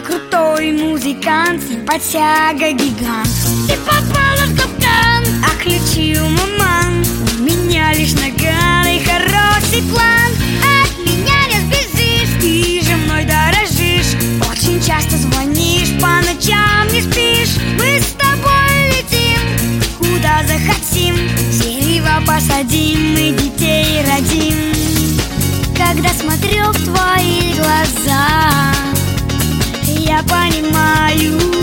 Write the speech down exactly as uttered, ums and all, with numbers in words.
крутой музыкант, симпатяга гигант. Ты попала в капкан, а ключи у маман. У меня лишь наган и хороший план. От меня не сбежишь, ты же мной дорожишь. Очень часто звонишь, по ночам не спишь. Мы с тобой летим, куда захотим. Дерево посадим, мы детей родим. Когда смотрю в твои глаза, я понимаю,